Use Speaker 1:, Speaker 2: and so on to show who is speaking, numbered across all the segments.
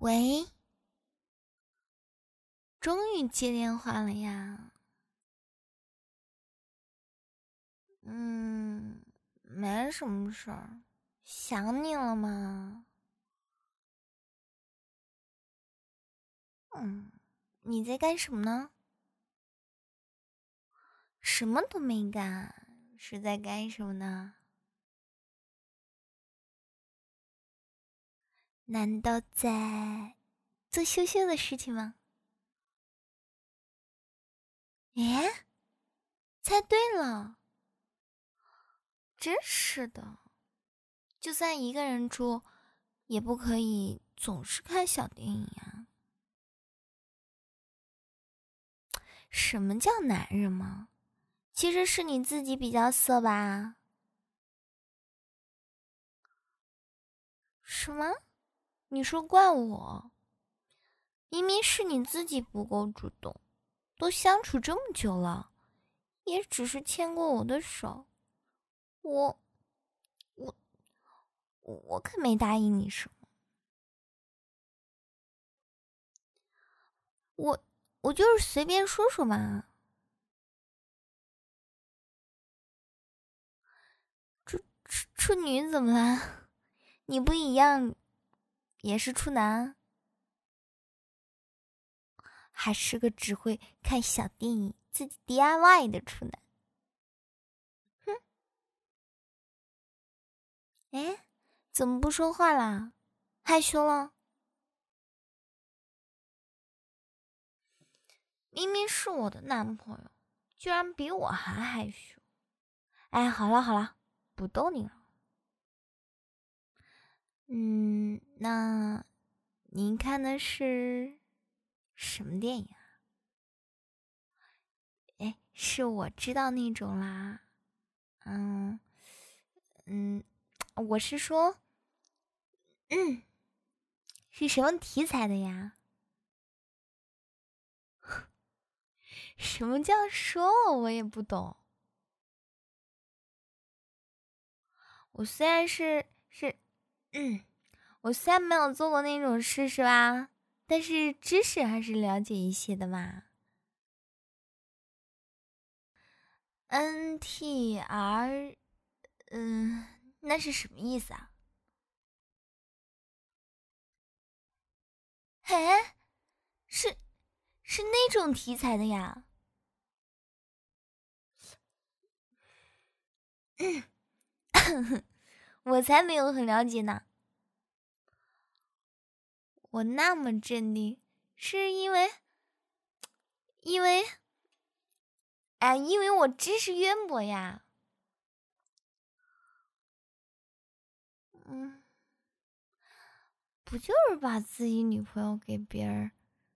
Speaker 1: 喂，终于接电话了呀。没什么事儿，想你了吗？你在干什么呢？什么都没干，是在干什么呢？难道在做羞羞的事情吗？诶，猜对了，真是的。就算一个人住，也不可以总是看小电影呀。什么叫男人嘛？其实是你自己比较色吧？什么？你说怪我？明明是你自己不够主动，都相处这么久了，也只是牵过我的手，我我我可没答应你什么，我就是随便说说嘛。处女怎么了？你不一样，也是处男，还是个只会看小电影、自己 DIY 的处男。哼，哎，怎么不说话啦？害羞了？明明是我的男朋友，居然比我还害羞。哎，好了好了，不逗你了。那您看的是什么电影啊？哎，是我知道那种啦。嗯嗯，我是说，是什么题材的呀？什么叫说我也不懂。我虽然我虽然没有做过那种事，是吧？但是知识还是了解一些的嘛。NTR，那是什么意思啊？嘿，是是那种题材的呀？我才没有很了解呢。我那么镇定，是因为因为我知识渊博呀。不就是把自己女朋友给别人，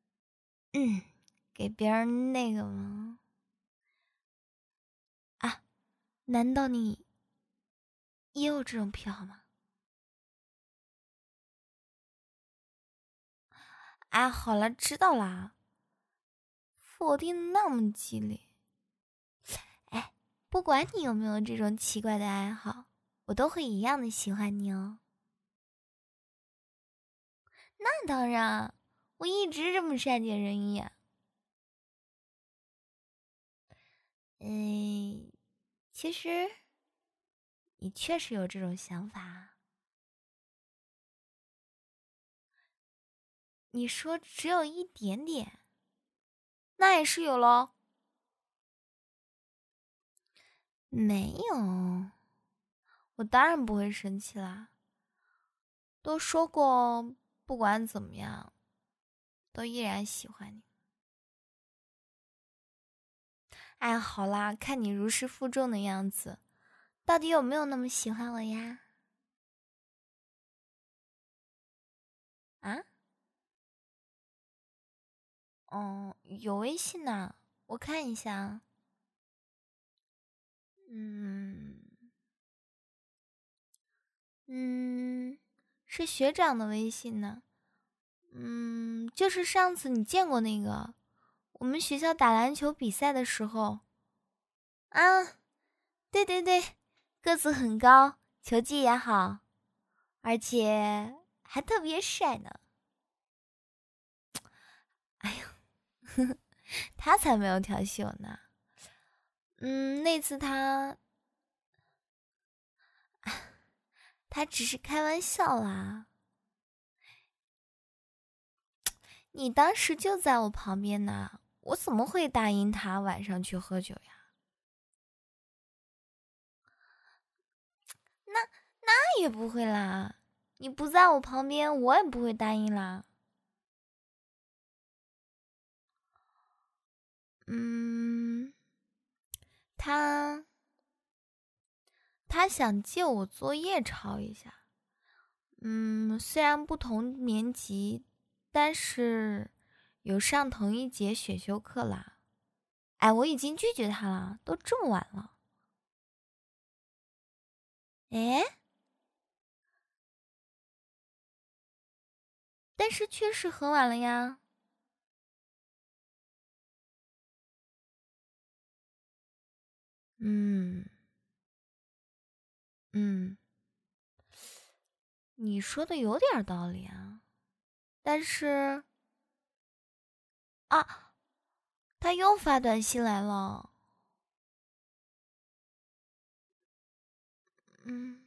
Speaker 1: 给别人那个吗？啊，难道你也有这种癖好吗？哎，好了，知道啦。否定那么激烈，哎，不管你有没有这种奇怪的爱好，我都会一样的喜欢你哦。那当然，我一直这么善解人意啊。其实你确实有这种想法。你说只有一点点，那也是有咯。没有，我当然不会生气啦。都说过，不管怎么样，都依然喜欢你。哎，好啦，看你如释负重的样子，到底有没有那么喜欢我呀？啊？哦，有微信呢，我看一下啊。嗯嗯，是学长的微信呢。就是上次你见过那个，我们学校打篮球比赛的时候。啊，对对对，个子很高，球技也好，而且还特别帅呢。 他才没有调戏我呢。那次他只是开玩笑啦。你当时就在我旁边呢，我怎么会答应他晚上去喝酒呀？那也不会啦，你不在我旁边，我也不会答应啦。他想借我作业抄一下。虽然不同年级，但是有上同一节选修课啦。哎，我已经拒绝他了，都这么晚了。哎，但是确实很晚了呀。嗯嗯，你说的有点道理啊，但是啊，他又发短信来了。嗯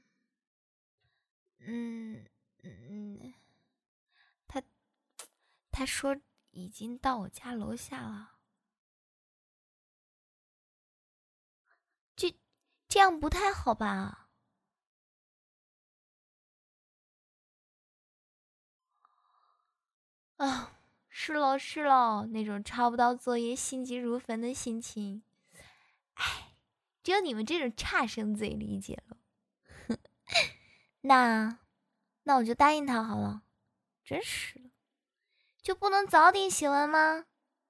Speaker 1: 嗯嗯，他他说已经到我家楼下了。这样不太好吧？啊，是喽是喽，那种抄不到作业心急如焚的心情，哎，只有你们这种差生最理解了。那我就答应他好了。真是的，就不能早点写完吗？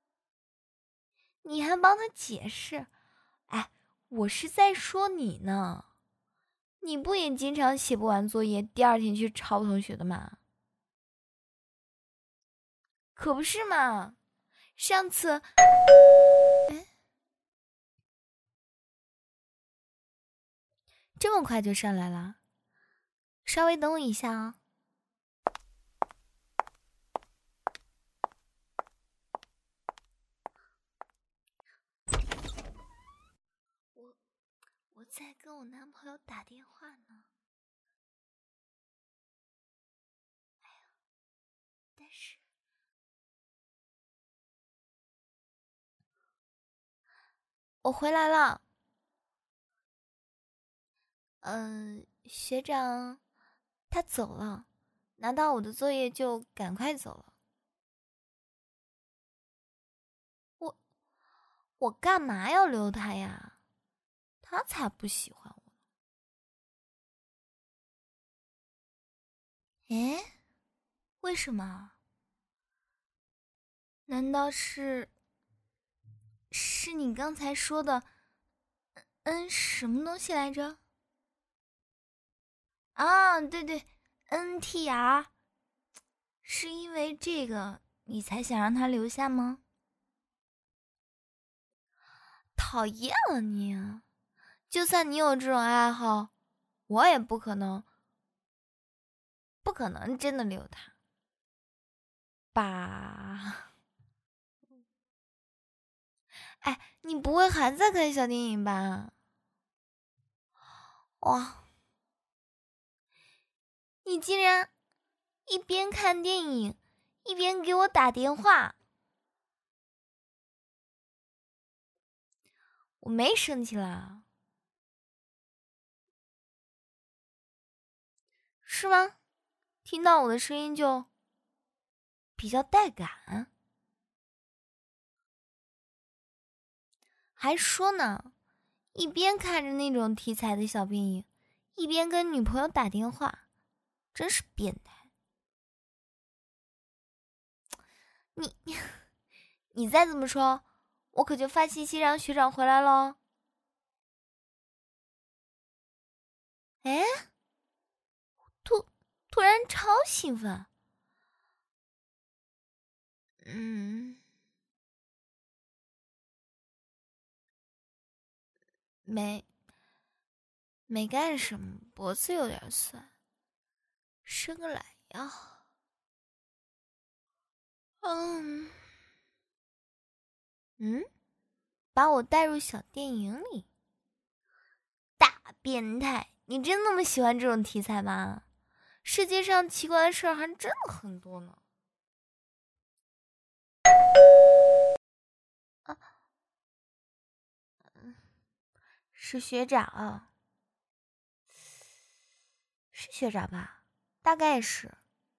Speaker 1: 你还帮他解释？哎，我是在说你呢。你不也经常写不完作业，第二天去抄同学的吗？可不是嘛。上次，哎，这么快就上来了？稍微等我一下啊。我在跟我男朋友打电话呢。哎呀，但是我回来了。学长，他走了，拿到我的作业就赶快走了。我我干嘛要留他呀？他才不喜欢我。诶，为什么？难道是你刚才说的什么东西来着？啊，对对，NTR，是因为这个你才想让他留下吗？讨厌了你啊！就算你有这种爱好，我也不可能真的留他吧？哎，你不会还在看小电影吧？哇，你竟然一边看电影一边给我打电话！我没生气啦，是吗？听到我的声音就比较带感，还说呢，一边看着那种题材的小电影，一边跟女朋友打电话，真是变态！你你再这么说，我可就发信息让学长回来喽。哎，突然超兴奋。嗯，没没干什么，脖子有点酸，伸个懒腰。嗯。 把我带入小电影里？大变态！你真那么喜欢这种题材吗？世界上奇怪的事儿还真的很多呢。啊，是学长，是学长吧？大概是。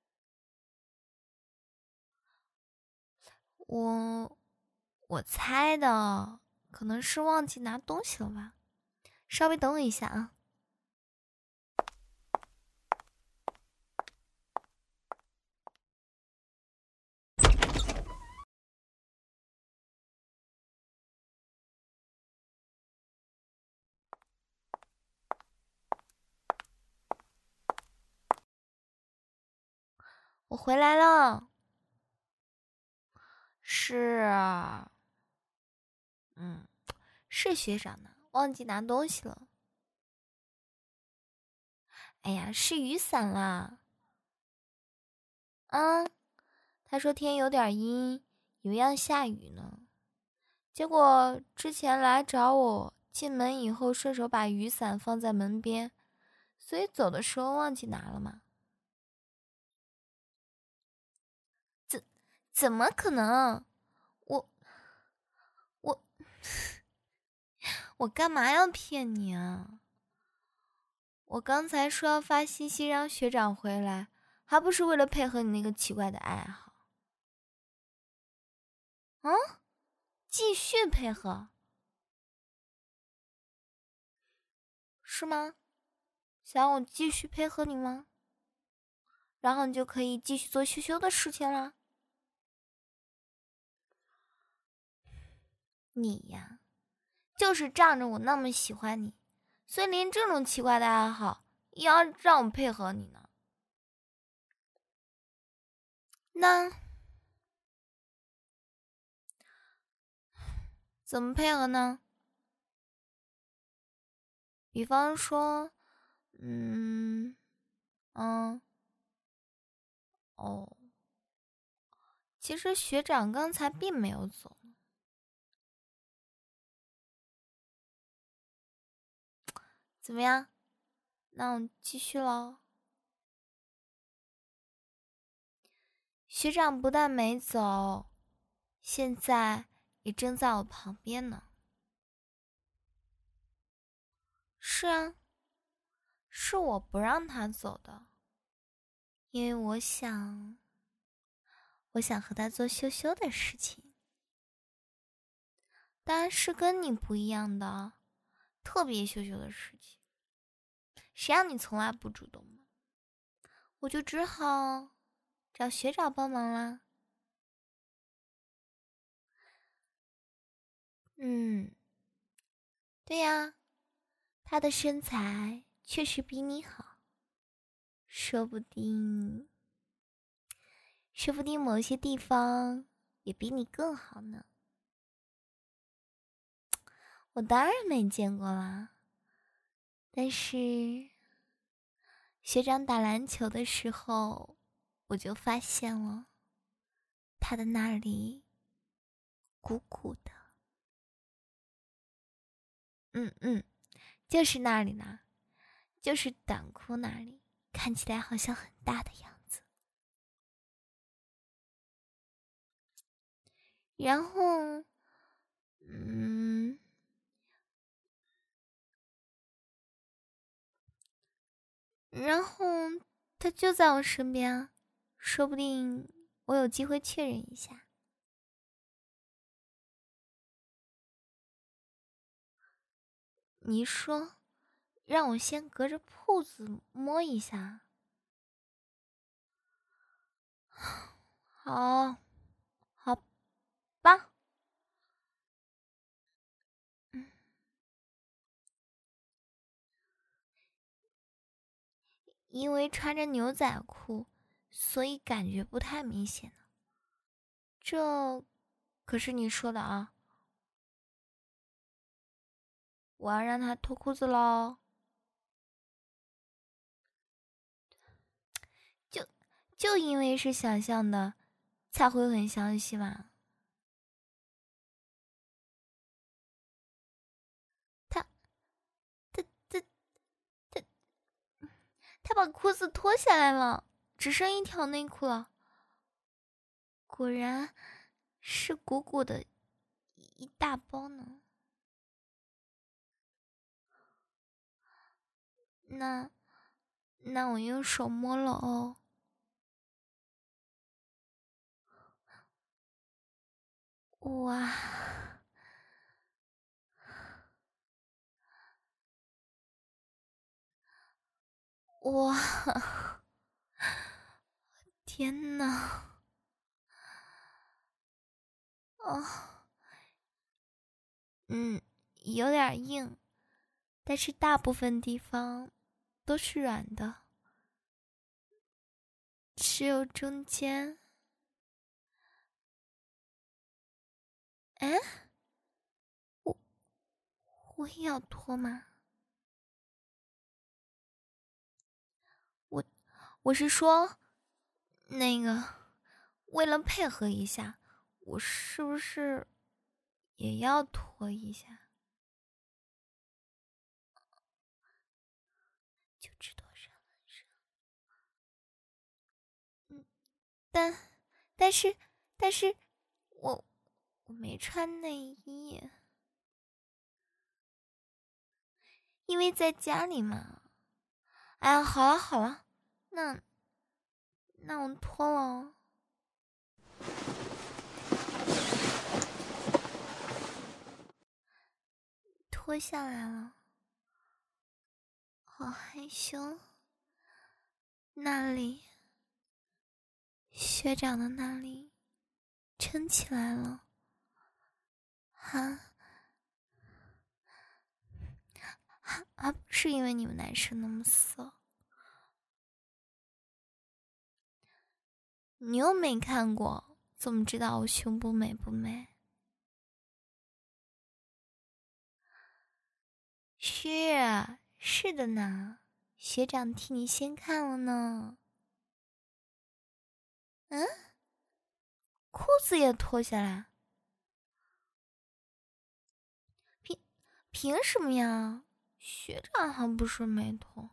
Speaker 1: 我猜的，可能是忘记拿东西了吧？稍微等我一下啊。我回来了。是啊，是学长呢，忘记拿东西了。哎呀，是雨伞啦。他说天有点阴，以为要下雨呢。结果之前来找我，进门以后顺手把雨伞放在门边，所以走的时候忘记拿了嘛。怎么可能？我我干嘛要骗你啊？我刚才说要发信息让学长回来，还不是为了配合你那个奇怪的爱好？继续配合？是吗？想我继续配合你吗？然后你就可以继续做羞羞的事情啦。你呀，就是仗着我那么喜欢你，所以连这种奇怪的爱好也要让我配合你呢。那怎么配合呢？比方说，哦，其实学长刚才并没有走。怎么样？那我继续喽。学长不但没走，现在也正在我旁边呢。是啊，是我不让他走的，因为我想和他做羞羞的事情。当然是跟你不一样的，特别羞羞的事情。谁让你从来不主动嘛？我就只好找学长帮忙啦。对呀，他的身材确实比你好，说不定某些地方也比你更好呢。我当然没见过啦，但是学长打篮球的时候，我就发现了他的那里鼓鼓的。就是那里呢，就是短裤那里，看起来好像很大的样子。然后，然后他就在我身边啊，说不定我有机会确认一下。你说，让我先隔着铺子摸一下。好，好吧。因为穿着牛仔裤，所以感觉不太明显呢。这可是你说的啊！我要让他脱裤子喽。就因为是想象的，才会很相信嘛。 他把裤子脱下来了，只剩一条内裤了。果然是鼓鼓的一大包呢。那我用手摸了哦。哇哇！天哪！哦，有点硬，但是大部分地方都是软的，只有中间。哎，我也要脱吗？我是说，那个，为了配合一下，我是不是也要脱一下？就只脱上半身。但是，我没穿内衣，因为在家里嘛。哎呀，好了，那我脱了哦。脱下来了，好害羞。那里，学长的那里，撑起来了。还不是因为你们男生那么色。你又没看过，怎么知道我胸部美不美？是的呢，学长替你先看了呢。裤子也脱下来，凭什么呀？学长还不是没脱。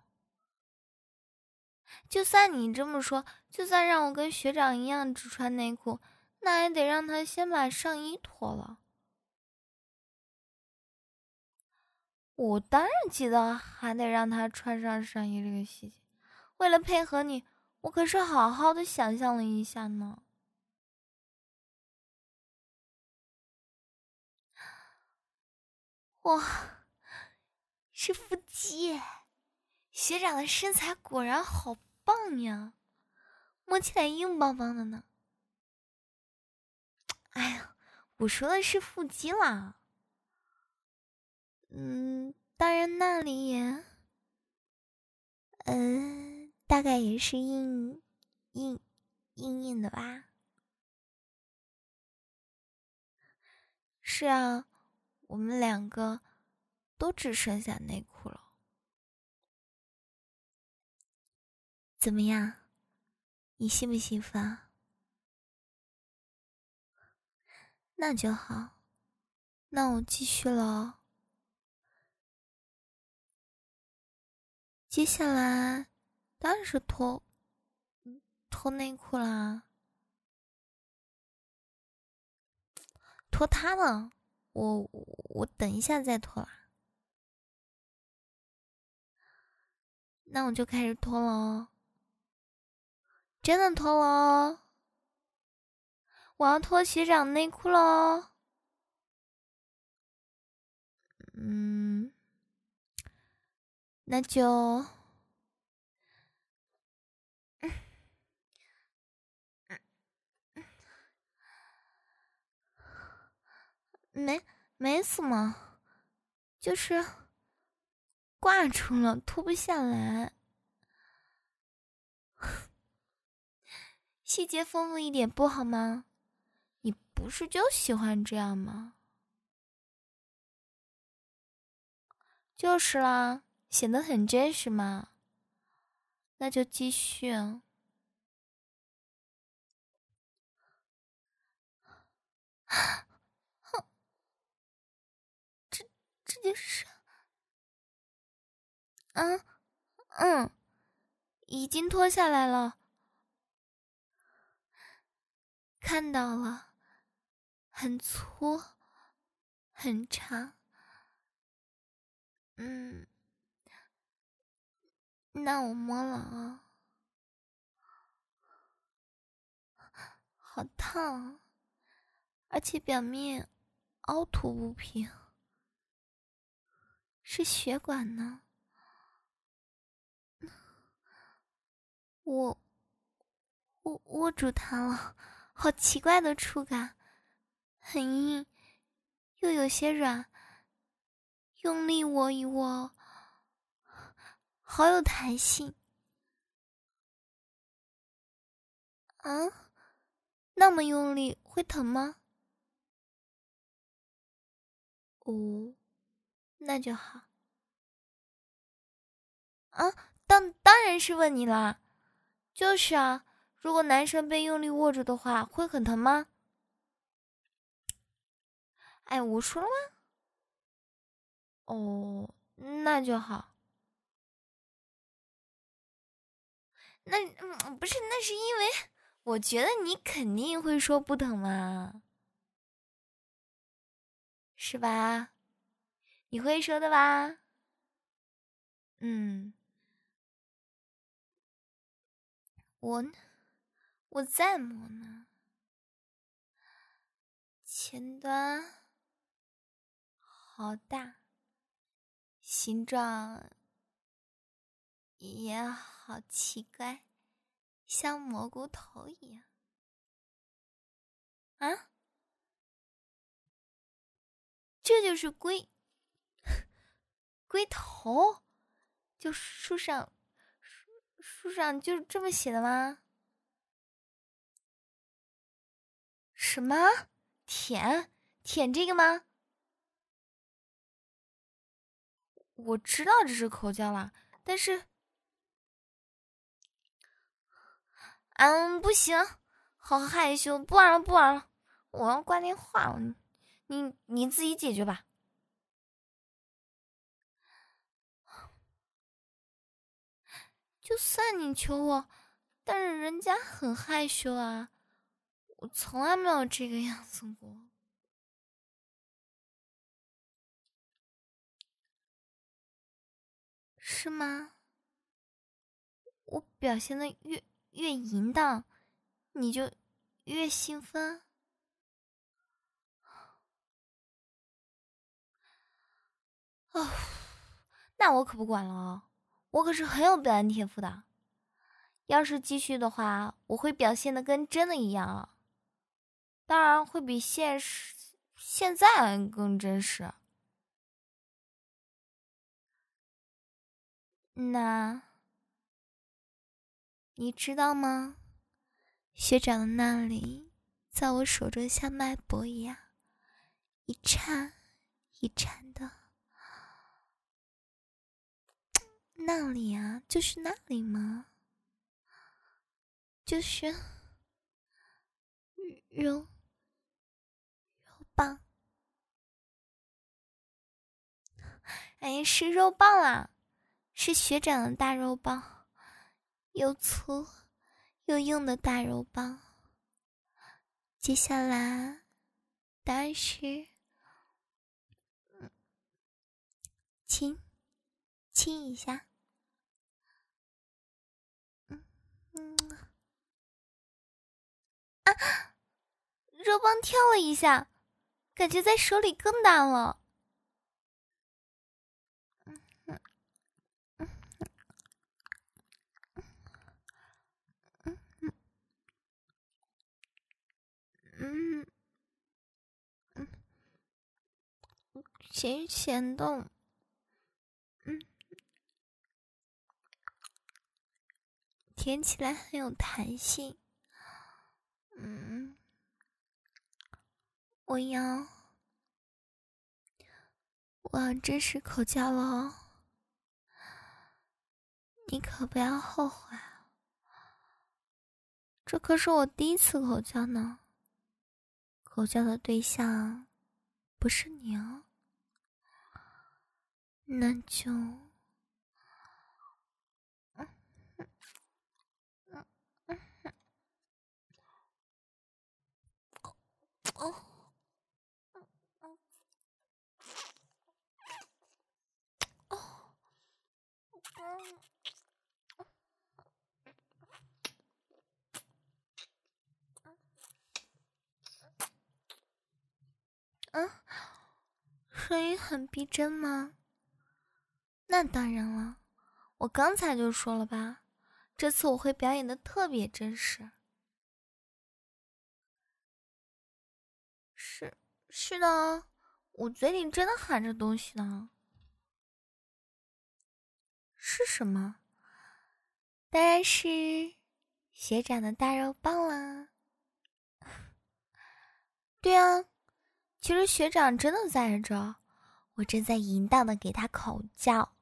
Speaker 1: 就算你这么说，就算让我跟学长一样只穿内裤，那也得让他先把上衣脱了。我当然记得还得让他穿上上衣这个细节，为了配合你，我可是好好的想象了一下呢。哇，是腹肌！学长的身材果然好棒呀，摸起来硬邦邦的呢。哎呀，我说的是腹肌啦。当然那里也，大概也是硬的吧。是啊，我们两个都只剩下内裤了。怎么样？你兴不兴奋？那就好，那我继续了。接下来当然是脱内裤啦，脱它了。我等一下再脱啦。那我就开始脱了哦，真的脱了哦。我要脱学长内裤了哦。那就，没什么，就是挂住了，脱不下来。细节丰富一点不好吗？你不是就喜欢这样吗？就是啦，显得很真实嘛。那就继续。这就是，嗯， 已经脱下来了，看到了，很粗，很长。那我摸了啊，好烫，而且表面凹凸不平，是血管呢。我握住它了，好奇怪的触感，很硬，又有些软，用力握一握，好有弹性。啊，那么用力会疼吗？哦，那就好。啊，当然是问你啦。就是啊，如果男生被用力握住的话，会很疼吗？哎，我说了吗？哦，那就好。不是，那是因为我觉得你肯定会说不疼嘛，是吧？你会说的吧？嗯，我在摸呢，前端好大，形状也好奇怪，像蘑菇头一样。啊，这就是龟头，就书上就这么写的吗？什么？舔这个吗？我知道这是口交啦，但是，不行，好害羞，不玩了，不玩了，我要挂电话了，你自己解决吧。就算你求我，但是人家很害羞啊，我从来没有这个样子过。是吗？我表现的越淫荡，你就越兴奋？哦，那我可不管了哦，我可是很有表演天赋的。要是继续的话，我会表现的跟真的一样啊，当然会比现在更真实。那你知道吗？学长的那里，在我手中像脉搏一样，一颤一颤的。那里啊，就是那里吗？就是肉棒，哎，是肉棒啦，是学长的大肉棒，又粗又硬的大肉棒。接下来当然是亲亲一下，嗯嗯啊，肉棒跳了一下，感觉在手里更大了。嗯嗯，咸咸的，舔起来很有弹性。我要正式口交了哦，你可不要后悔啊！这可是我第一次口交呢，口交的对象不是你哦，那就声音很逼真吗？那当然了，我刚才就说了吧，这次我会表演的特别真实。是的，我嘴里真的含着东西呢。是什么？当然是学长的大肉棒啦。对啊，其实学长真的在这，我正在淫荡的给他口交。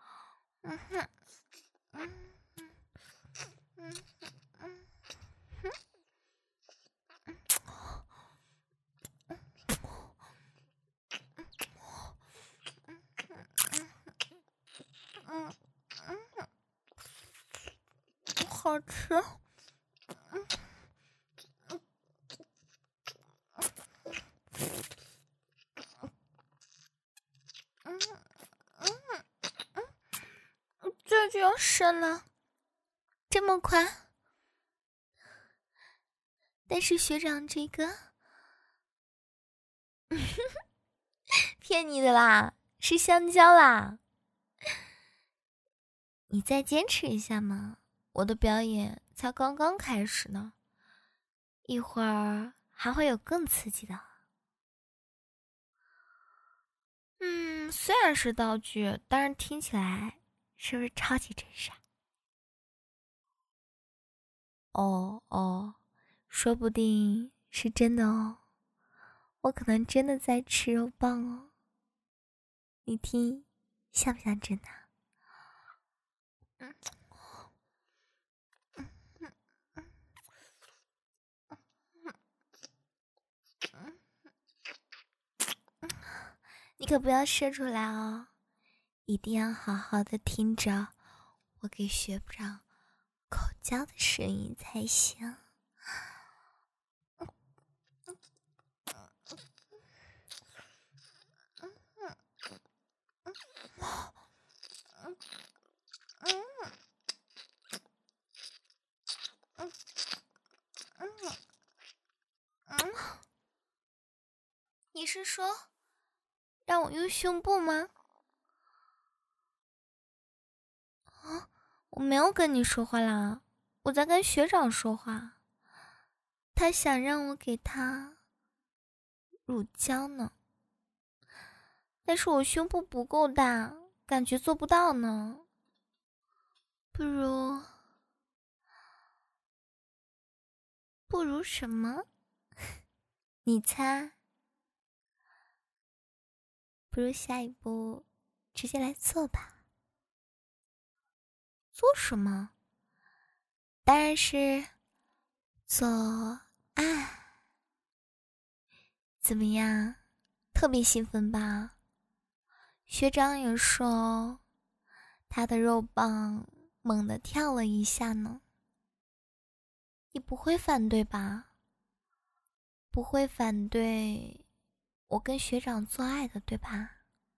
Speaker 1: 好吃。这就要生了，这么快？但是学长这个骗你的啦，是香蕉啦。你再坚持一下嘛，我的表演才刚刚开始呢，一会儿还会有更刺激的。虽然是道具，但是听起来是不是超级真实？哦，说不定是真的哦，我可能真的在吃肉棒哦，你听像不像真的？你可不要射出来哦，一定要好好的听着我给学长口交的声音才行。你是说让我用胸部吗？我没有跟你说话啦，我在跟学长说话。他想让我给他乳胶呢，但是我胸部不够大，感觉做不到呢。不如什么？你猜？不如下一步直接来做吧。做什么？当然是做爱。怎么样？特别兴奋吧？学长也说他的肉棒猛地跳了一下呢。你不会反对吧？不会反对我跟学长做爱的，对吧？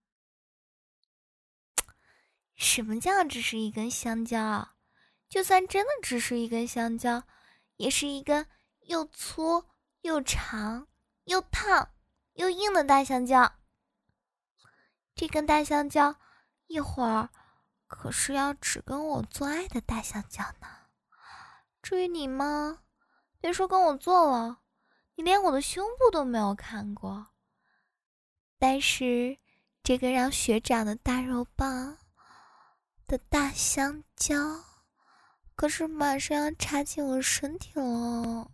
Speaker 1: 什么叫只是一根香蕉？就算真的只是一根香蕉，也是一根又粗又长又烫又硬的大香蕉。这根大香蕉一会儿可是要只跟我做爱的大香蕉呢。至于你吗？别说跟我做了，你连我的胸部都没有看过。但是这个让学长的大肉棒的大香蕉可是马上要插进我身体了。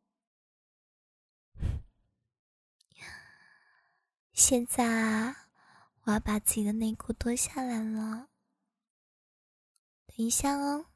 Speaker 1: 现在我要把自己的内裤脱下来了，等一下哦。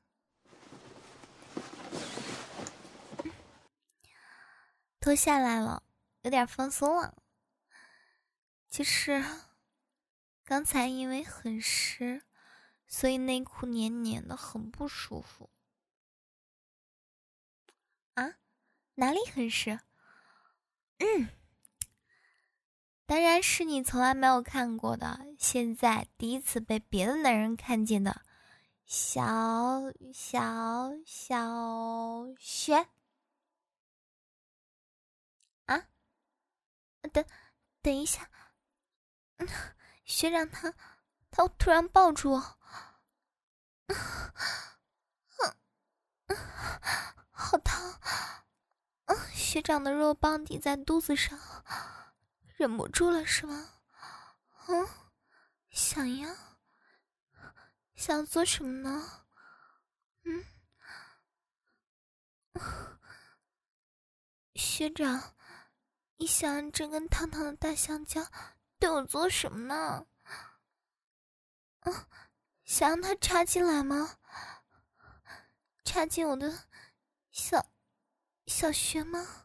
Speaker 1: 脱下来了，有点放松了。其实刚才因为很湿，所以内裤黏黏的，很不舒服。啊？哪里很湿？ 当然是你从来没有看过的，现在第一次被别的男人看见的小学啊！等一下，学长他突然抱住我，好疼！学长的肉棒抵在肚子上，忍不住了是吗？想做什么呢？学长，你想这根烫烫的大香蕉对我做什么呢？想让它插进来吗？插进我的小穴吗？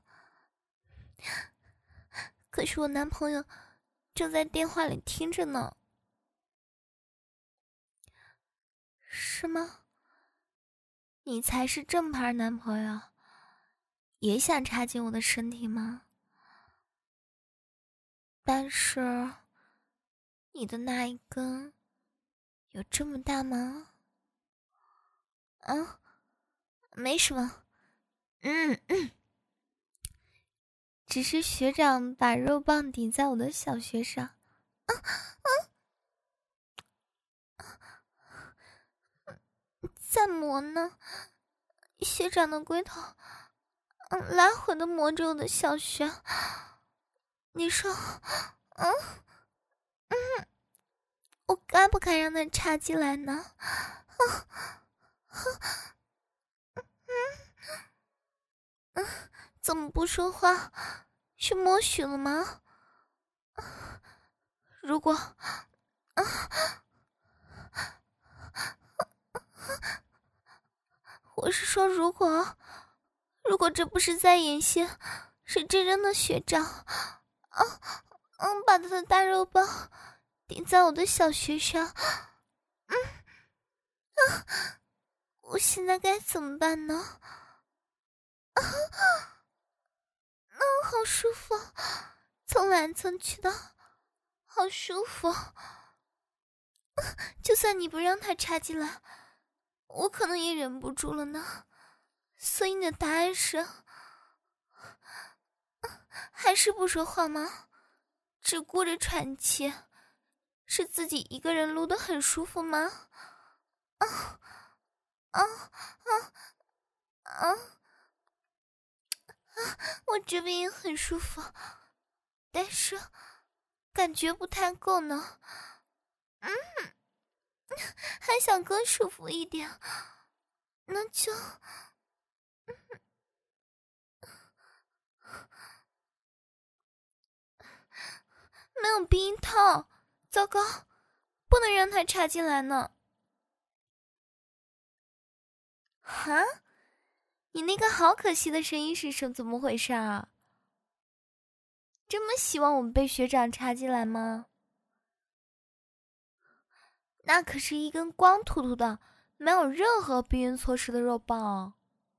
Speaker 1: 可是我男朋友正在电话里听着呢。是吗？你才是正牌男朋友，也想插进我的身体吗？但是你的那一根有这么大吗？没什么，只是学长把肉棒抵在我的小穴上，在磨呢。学长的龟头，来回的磨着我的小穴。你说，我该不该让他插进来呢？怎么不说话？是默许了吗？如果，我是说如果这不是在演戏，是真正的学长，把他的大肉棒顶在我的小穴上，我现在该怎么办呢？好舒服，蹭来蹭去的，好舒服。就算你不让他插进来，我可能也忍不住了呢。所以你的答案是，还是不说话吗？只顾着喘气，是自己一个人撸得很舒服吗？我这边也很舒服，但是感觉不太够呢。还想更舒服一点，那就没有避孕套，糟糕，不能让它插进来呢。哈？你那个好可惜的声音是怎么回事啊？这么希望我们被学长插进来吗？那可是一根光秃秃的，没有任何避孕措施的肉棒。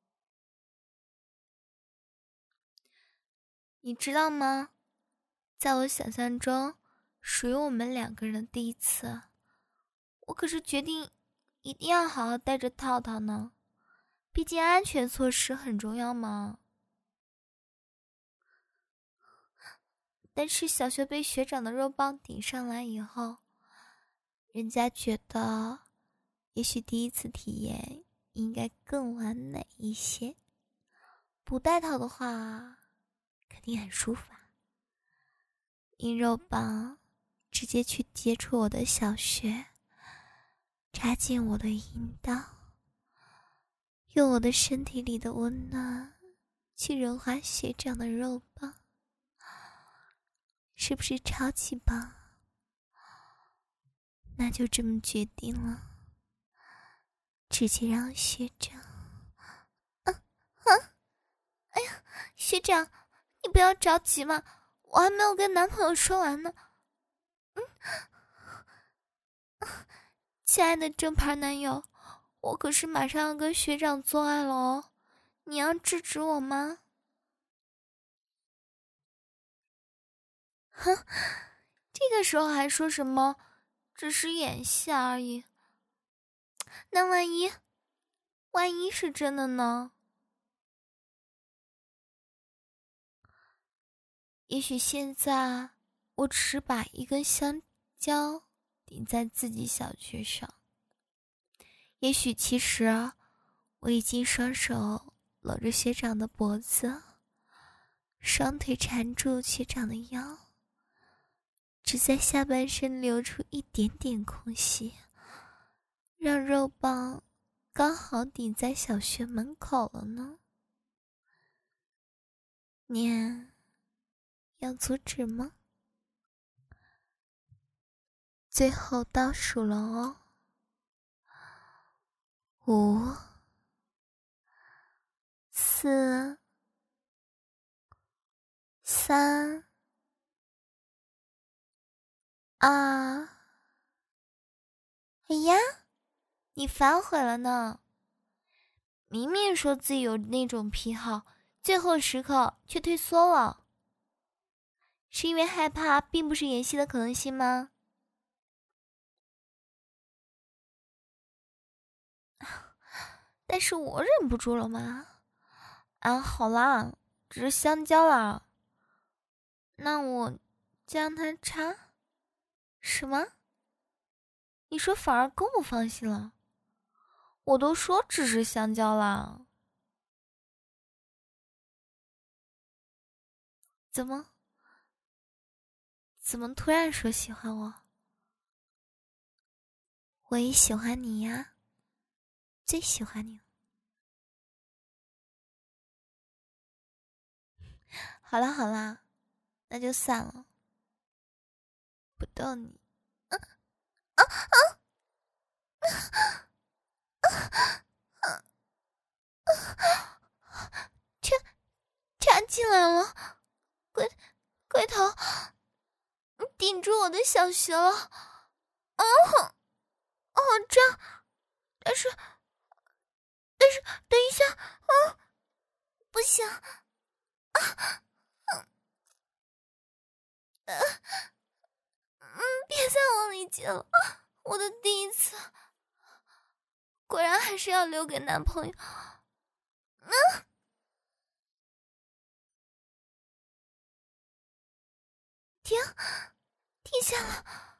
Speaker 1: 你知道吗？在我想象中，属于我们两个人的第一次，我可是决定一定要好好戴着套套呢。毕竟安全措施很重要嘛。但是小学被学长的肉棒顶上来以后，人家觉得也许第一次体验应该更完美一些。不戴套的话肯定很舒服啊。用肉棒直接去接触我的小穴，插进我的阴道，用我的身体里的温暖去融化学长的肉棒，是不是超级棒？那就这么决定了，直接让学长……哎呀，学长，你不要着急嘛，我还没有跟男朋友说完呢。亲爱的正牌男友，我可是马上要跟学长做爱了哦，你要制止我吗？ 哼，这个时候还说什么只是演戏而已？那万一是真的呢？也许现在我只是把一根香蕉顶在自己小穴上，也许其实我已经双手搂着学长的脖子，双腿缠住学长的腰，只在下半身留出一点点空隙，让肉棒刚好顶在小穴门口了呢。你要阻止吗？最后倒数了哦，5、4、3、2。哎呀，你反悔了呢！明明说自己有那种癖好，最后时刻却退缩了，是因为害怕并不是演戏的可能性吗？但是我忍不住了嘛。啊，好啦，只是香蕉啦。那我将它插？什么？你说反而更不放心了？我都说只是香蕉啦。怎么突然说喜欢我？我也喜欢你呀，最喜欢你了。好啦好啦，那就算了，不逗你。插进来了，龟头顶住我的小穴了。好胀，但是等一下，不行，别再往里进了，我的第一次，果然还是要留给男朋友。停下来，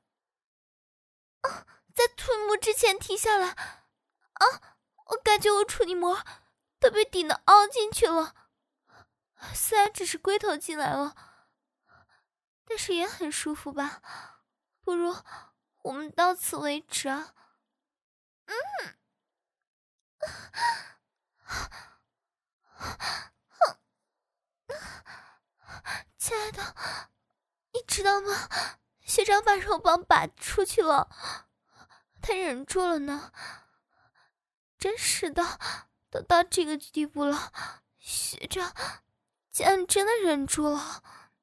Speaker 1: 在臀部之前停下来。我感觉我处女膜都被顶得凹进去了，虽然只是龟头进来了，但是也很舒服吧？不如我们到此为止啊。亲爱的，你知道吗？学长把肉棒拔出去了，他忍住了呢。真是的，都到这个地步了，学长竟然真的忍住了。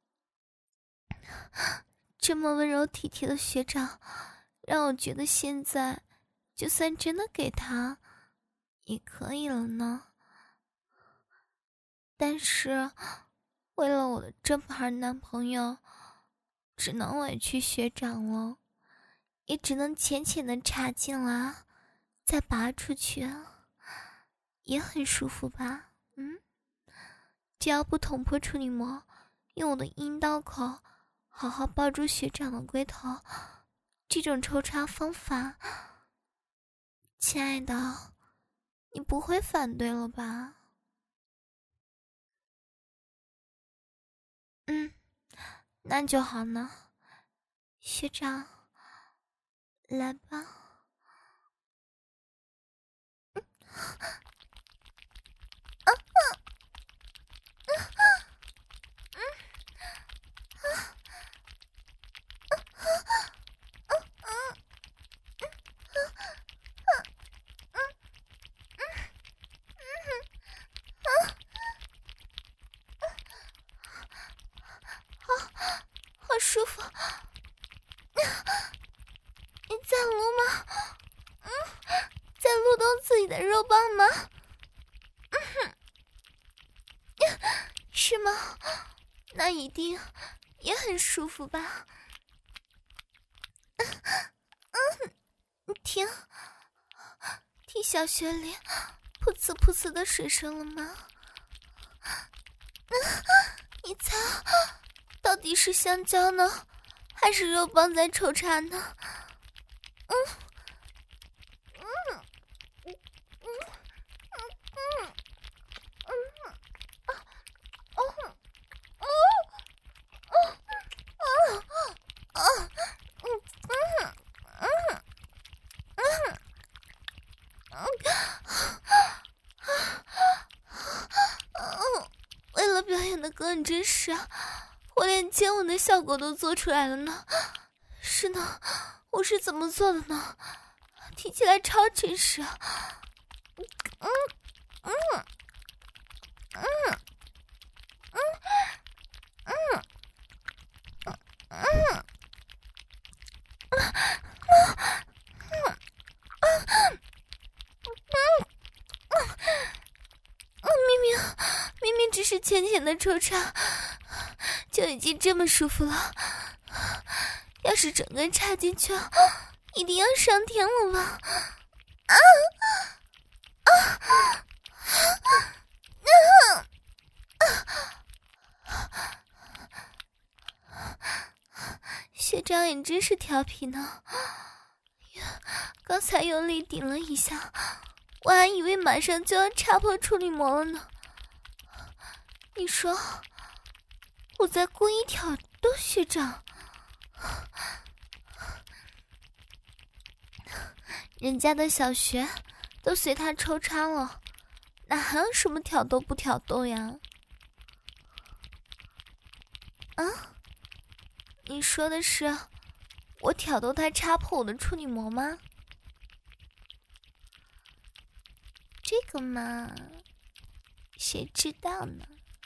Speaker 1: 这么温柔体贴的学长，让我觉得现在就算真的给他也可以了呢。但是为了我的正牌男朋友，只能委屈学长了，也只能浅浅的插进来，再拔出去，也很舒服吧？只要不捅破处女膜，用我的阴道口好好抱住学长的龟头，这种抽插方法，亲爱的，你不会反对了吧？那就好呢，学长，来吧。好舒服，你在撸吗？在撸动自己的肉棒吗？是吗？那一定也很舒服吧？听小穴里噗呲噗呲的水声了吗？你猜到底是香蕉呢，还是肉棒在抽插呢？为了表演的更真实啊，我连接吻的效果都做出来了呢。是呢，我是怎么做的呢？听起来超真实啊！明明只是浅浅的抽插，就已经这么舒服了。要是整个插进去，一定要上天了吧？学长也真是调皮呢，刚才用力顶了一下，我还以为马上就要插破处女膜了呢。你说我在故意挑逗学长？人家的小学都随他抽插了，哪还有什么挑逗不挑逗呀？啊？你说的是我挑逗他插破我的处女膜吗？这个嘛，谁知道呢？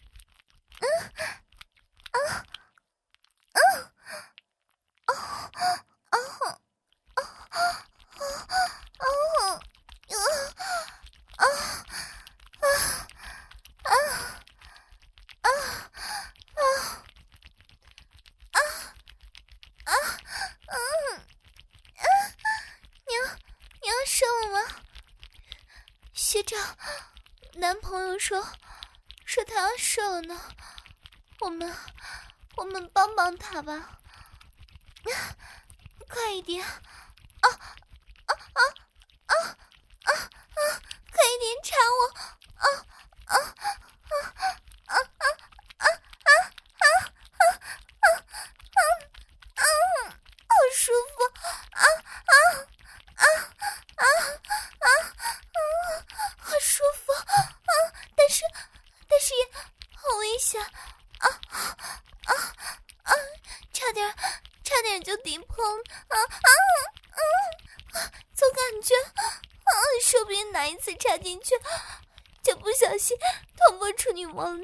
Speaker 1: 你要射我吗？学长，男朋友说他要射了呢，我们帮帮他吧，快一点！快一点插我！好舒服！好舒服！但是也好危险！差点就顶碰了！总感觉说不定哪一次插进去就不小心捅破处女膜了。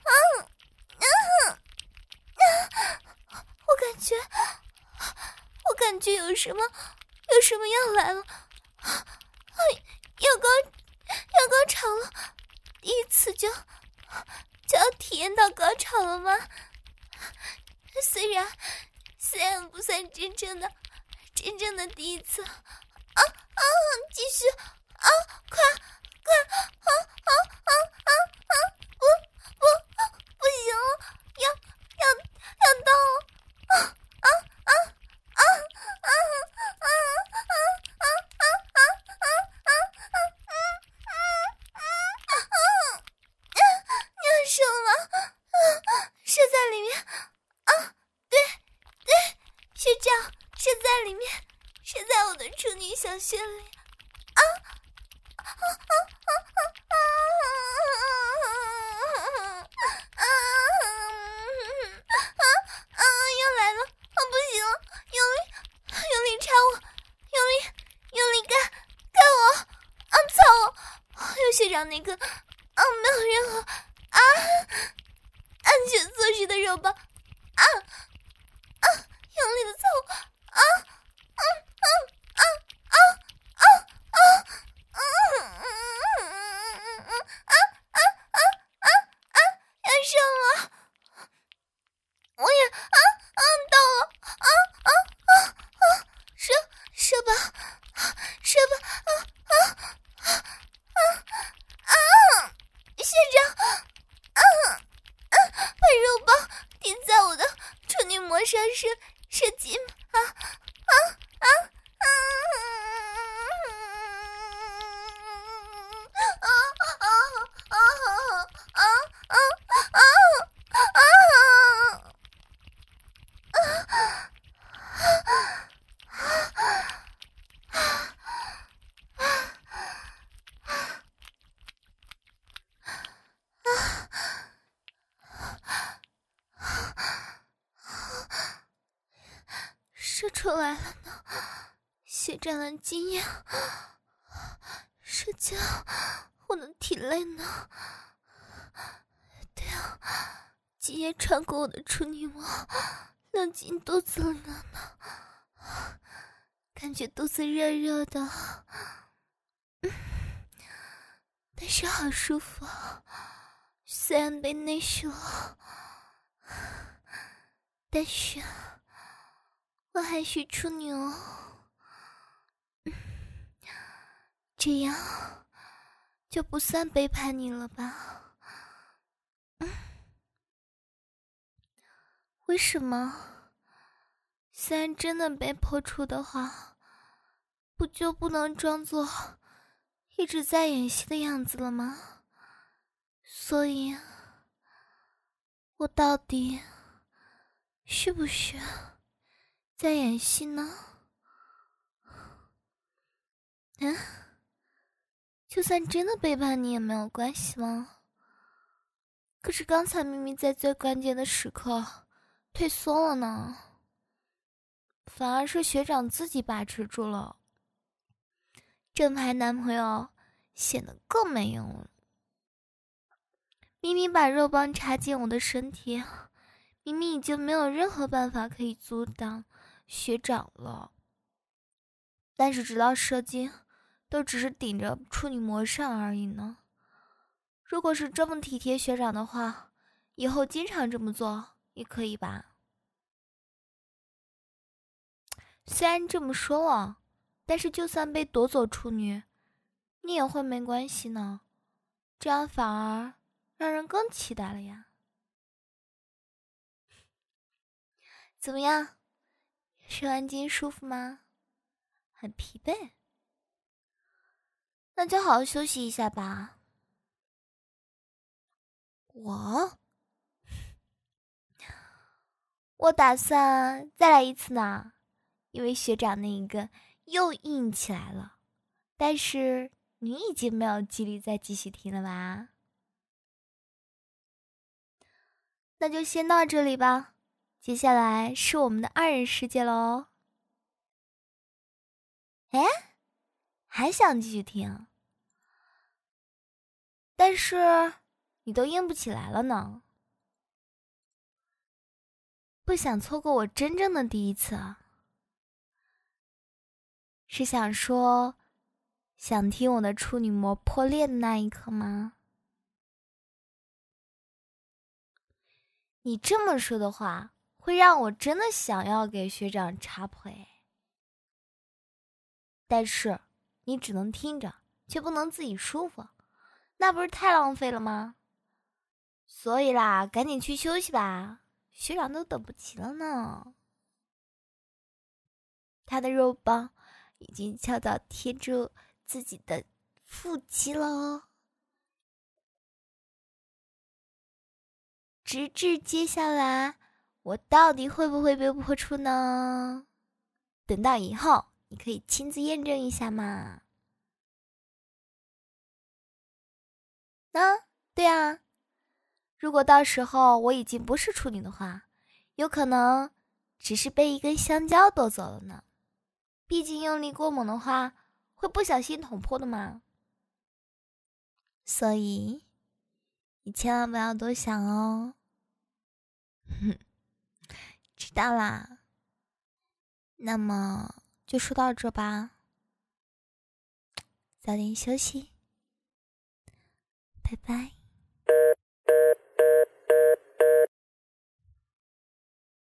Speaker 1: 我感觉有什么要来了，要高潮了！第一次就要体验到高潮了吗？虽然不算真正的第一次。继续快不行了，要到了！你要射了，射在里面！对，学长，射在里面，射在我的处女小穴里！要来了！不行了，用力插我，用力干我！操我！有学长那个没有任何安全措施的肉棒用力的操我！要上了！我也射精啊啊啊啊！射出来了呢，血战了精液，射进我的体内呢。对啊，精液穿过我的处女膜，流进肚子里了呢。感觉肚子热热的，但是好舒服啊。虽然被内射了，但是我还是处女哦。这样就不算背叛你了吧？为什么？虽然真的被剖出的话，不就不能装作一直在演戏的样子了吗？所以，我到底是不是在演戏呢？就算真的背叛你也没有关系吗？可是刚才明明在最关键的时刻退缩了呢，反而是学长自己把持住了，正牌男朋友显得更没用了。明明把肉棒插进我的身体，明明已经没有任何办法可以阻挡学长了，但是直到射精都只是顶着处女膜上而已呢。如果是这么体贴学长的话，以后经常这么做也可以吧？虽然这么说了，但是就算被夺走处女，你也会没关系呢，这样反而让人更期待了呀。怎么样，射完精舒服吗？很疲惫？那就好好休息一下吧。我打算再来一次呢，因为学长那一个又硬起来了。但是你已经没有精力再继续听了吧？那就先到这里吧，接下来是我们的二人世界喽。哎，还想继续听？但是你都硬不起来了呢。不想错过我真正的第一次啊？是想说，想听我的处女膜破裂的那一刻吗？你这么说的话，会让我真的想要给学长插破诶。但是你只能听着，却不能自己舒服，那不是太浪费了吗？所以啦，赶紧去休息吧，学长都等不及了呢。他的肉棒已经悄悄贴住自己的腹肌了哦，直至接下来我到底会不会被破处呢？等到以后你可以亲自验证一下嘛。对啊，如果到时候我已经不是处女的话，有可能只是被一根香蕉夺走了呢。毕竟用力过猛的话，会不小心捅破的嘛。所以你千万不要多想哦。知道啦，那么就说到这吧，早点休息，拜拜。